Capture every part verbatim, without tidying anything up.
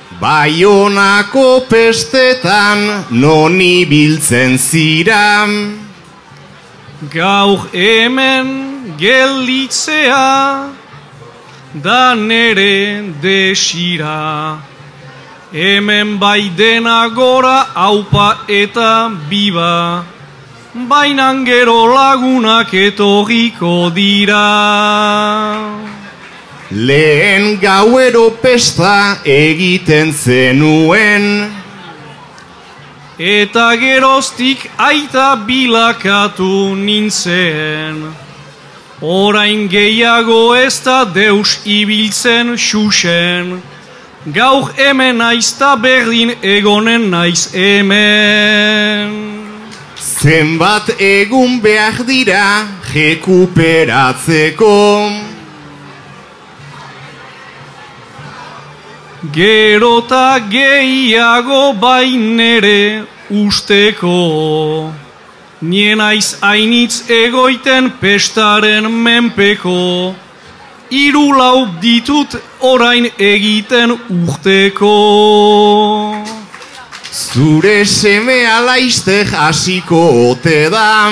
Baionako pestetan non ibiltzen ziran. Gaur hemen gelditzea da nere desira. Hemen bai dena gora aupa eta biba, bainan gero lagunak etorriko dira. Lehen gauero pesta egiten zenuen, eta geroztik aita bilakatu nintzen. Orain gehiago ez da deus ibiltzen xuxen, gaur hemen aizta berdin egonen naiz hemen. Zenbat egun behar dira rekuperatzeko. Gerota gehiago bainere usteko, nien aiz ainitz egoiten pestaren menpeko, hiru lau ditut orain egiten urteko. Zure semea laiztek hasiko ote da.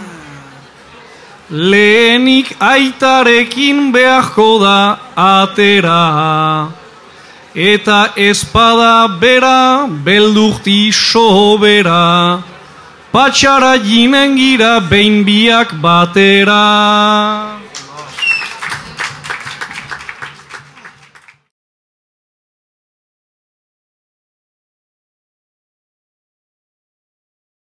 Lehenik aitarekin beharko da atera, eta espada bera beldurti sobera, patxara jinen gira behin biak batera.